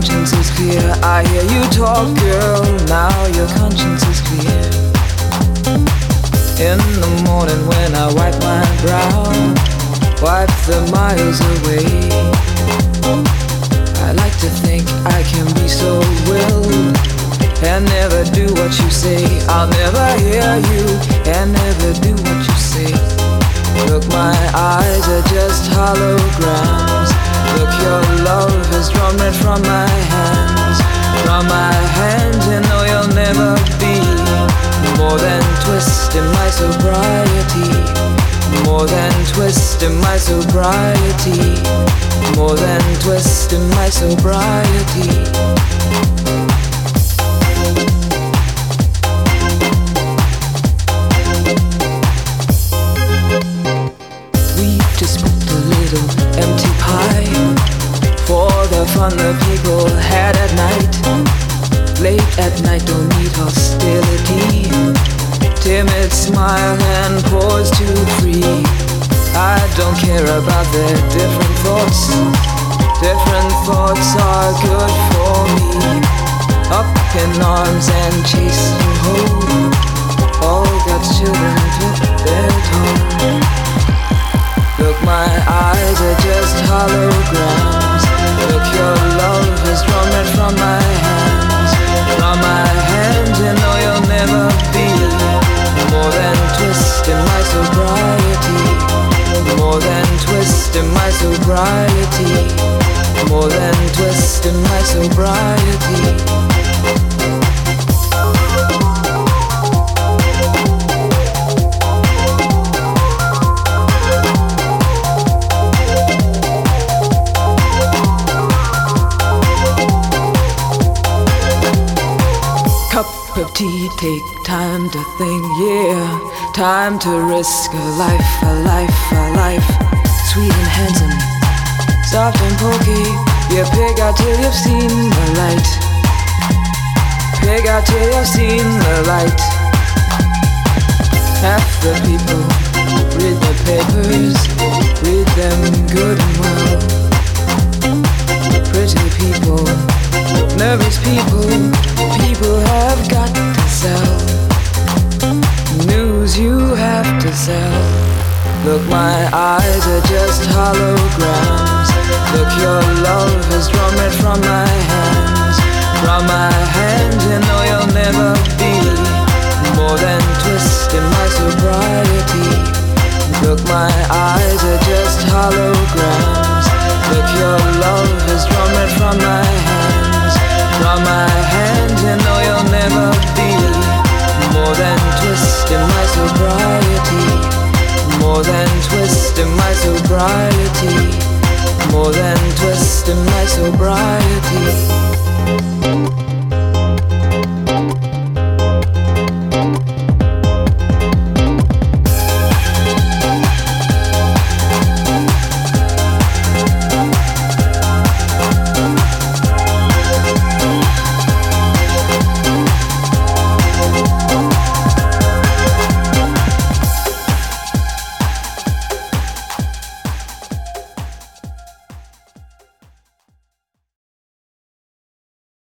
conscience is clear. I hear you talk, girl, now your conscience is clear. In the morning when I wipe my brow, wipe the miles away, I like to think I can be so willed and never do what you say. I'll never hear you and never do what you say. Look, my eyes are just holograms. Look, your love has drawn red from my hands. From my hands, you know you'll never be more than twist in my sobriety. More than twist in my sobriety. More than twist in my sobriety. Empty pie for the fun the people had at night. Late at night, don't need hostility. Timid smile and pause too free. I don't care about their different thoughts. Different thoughts are good for me. Up in arms and chasing home. All God's children took their toll. Look, my eyes are just holograms. Look, your love has drawn red from my hands. From my hands, you know you'll never be more than twist in my sobriety. More than twist in my sobriety. More than twist in my sobriety. Of tea, take time to think, yeah. Time to risk a life, a life, a life. Sweet and handsome, soft and pokey. You pig out till you've seen the light. Pig out till you've seen the light. Half the people read the papers, read them good and well. Pretty people, nervous people, people have got to sell. News you have to sell. Look, my eyes are just holograms. Look, your love has drawn red from my hands. From my hands, you know you'll never be more than twist in my sobriety. Look, my eyes are just holograms. Look, your love has drawn red from my hands. From my hands, you know you'll never be more than twist in my sobriety. More than twist in my sobriety. More than twist in my sobriety.